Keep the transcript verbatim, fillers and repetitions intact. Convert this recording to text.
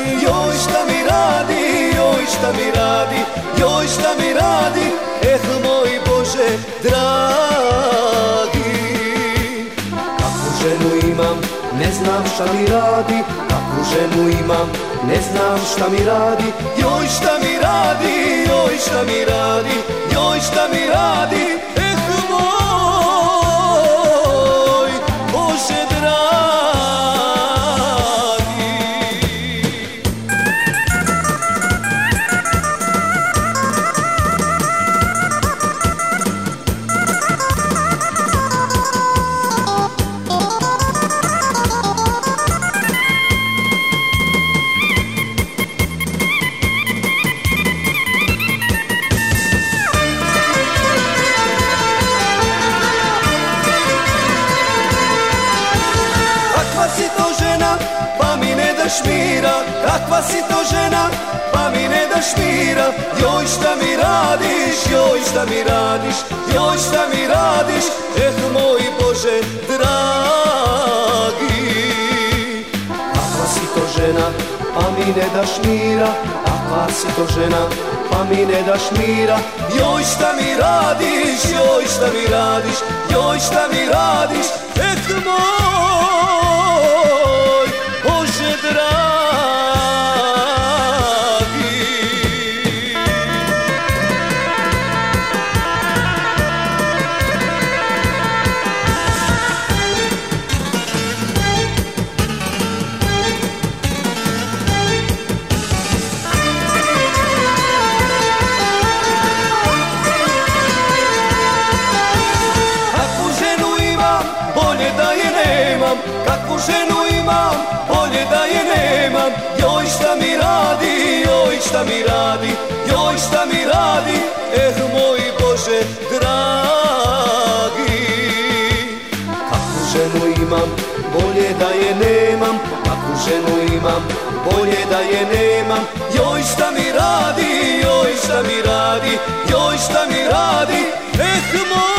joj šta mi radi, joj šta mi radi, joj šta mi radi, eh moj Bože dragi. Kakvu ženu imam, ne znam šta mi radi, kakvu ženu imam, ne znam šta mi radi, joj šta mi radi, joj šta mi radi, joj šta mi radi, eh moj Bože dragi. Kakva si to žena, pa mi ne daš mira, kakva si to žena, pa mi ne daš mira, joj šta mi radiš, joj šta mi radiš, joj šta mi radiš, eh moj Bože dragi. Kakva si to žena, pa mi ne daš mira, kakva si to žena, pa mi ne daš mira, joj šta mi radiš, joj šta mi radiš, joj šta mi radiš, eh moj Bože dragi. Kakvu ženu imam, bolje da je nemam, kakvu ženu imam, bolje da je nemam, joj šta mi radi, joj šta mi radi, joj šta mi radi, eh moj Bože dragi. Kakvu ženu imam, bolje da je nemam, kakvu ženu imam, bolje da je nemam, joj šta mi radi, joj šta mi radi, joj šta mi radi, eh moj